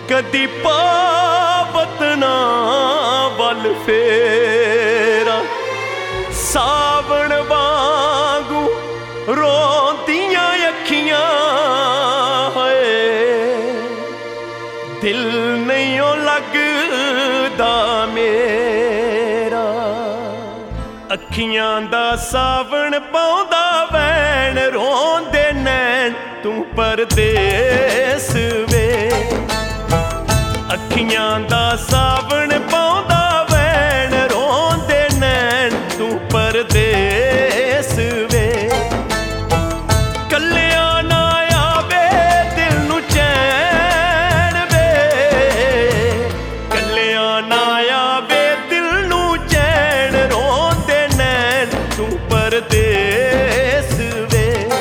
कदी पावत ना वल फेरा सावण वांगू रोंदियां अखियां है दिल नहीं लगदा मेरा अखियां दा सावण पाउंदा वैन रोंदे नैन तू परदेस वे अखियां दा सावण पाउंदा वैन रोंदे नैन तू परदेस वे कल्लिया ना आवे दिल नू चैन वे कल्लिया ना आवे दिल नू चैन रोंदे नैन तू परदेस वे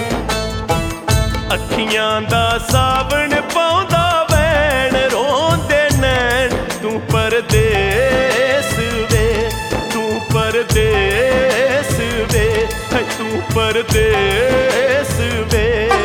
अखियां दा सावण पाउंदा वैन रोंदे नैन तू परदेस वे तू परदेस वे तू परदेस वे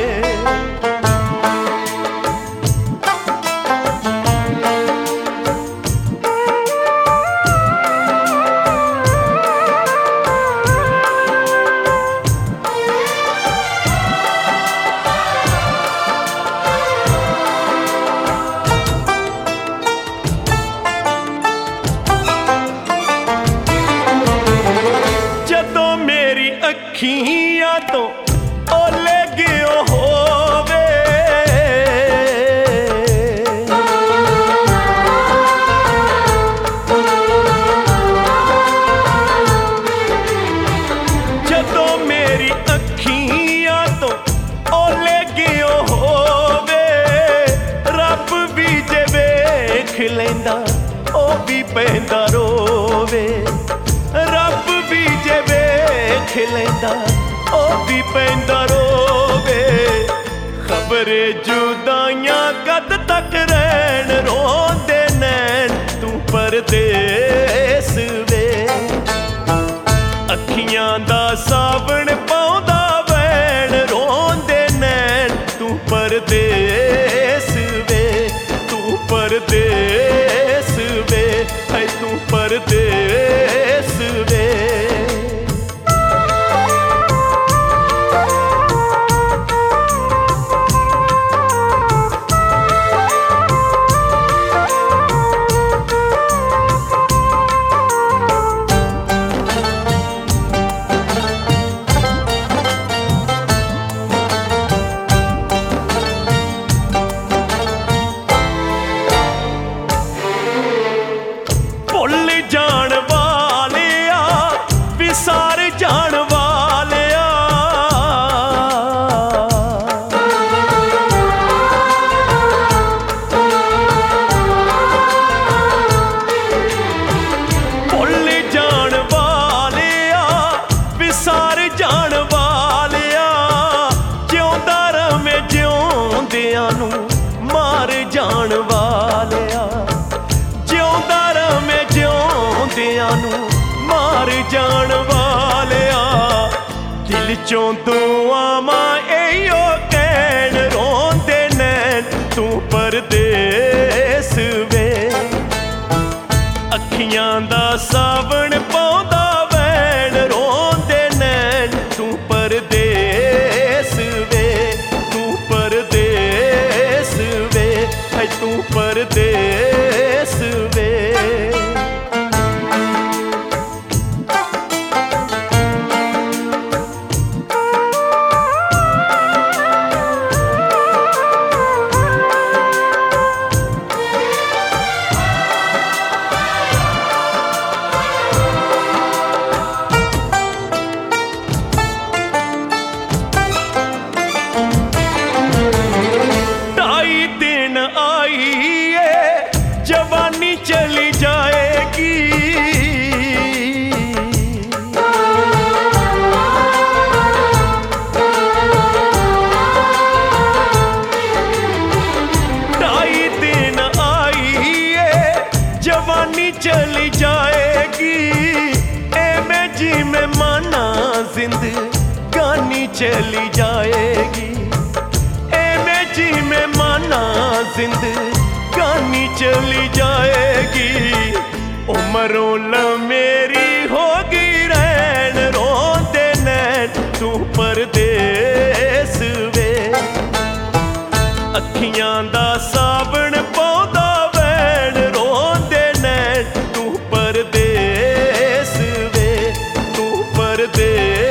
अखियां तो ओले गियो होवे जदों मेरी अखियां तो ओले गियो होवे रब भी जे वेख लैंदा ओ भी पैंदा रोवे रब भी जे वेख लैंदा ओ भी पैंदा रोवे खबरे जुदाइयां कद तक रहन रोंदे नैन तू परदेस वे अखियां दा सावण पाउंदा वैन रोंदे नैन तू परदेस वे तू परदेस वे है तू परदेस वे जान वालिया विसार जान वालिया भुल जान वालिया विसार जान वालिया जिउंदा रवे जिउंदियां नू मार जान वालिया जिउंदा रवे जिउंदियां नू मार जान वालिया दिल चों दुआवां इहो कहण रोंदे नैन तू परदेस वे अखियां दा सावण पाउंदा वैन रोंदे नैन तू परदेस वे तू परदेस वे है तू परदेस वे जवानी चली जाएगी ढाई दिन आई है जवानी चली जाएगी एमे जी में माना जिंदगानी चली जाएगी एमे जी में माना जिंदगानी ਪਰੋਂ ਮੇਰੀ ਹੋ ਗਈ ਰਹਿਣ ਰੋਂਦੇ ਨੈਣ ਤੂੰ ਪਰਦੇਸ ਵੇ। ਅੱਖੀਆਂ ਦਾ ਸਾਬਣ ਪਾਉਂਦਾ ਵੈਣ ਰੋਂਦੇ ਨੈਣ ਤੂੰ ਪਰਦੇਸ ਵੇ, ਤੂੰ ਪਰਦੇਸ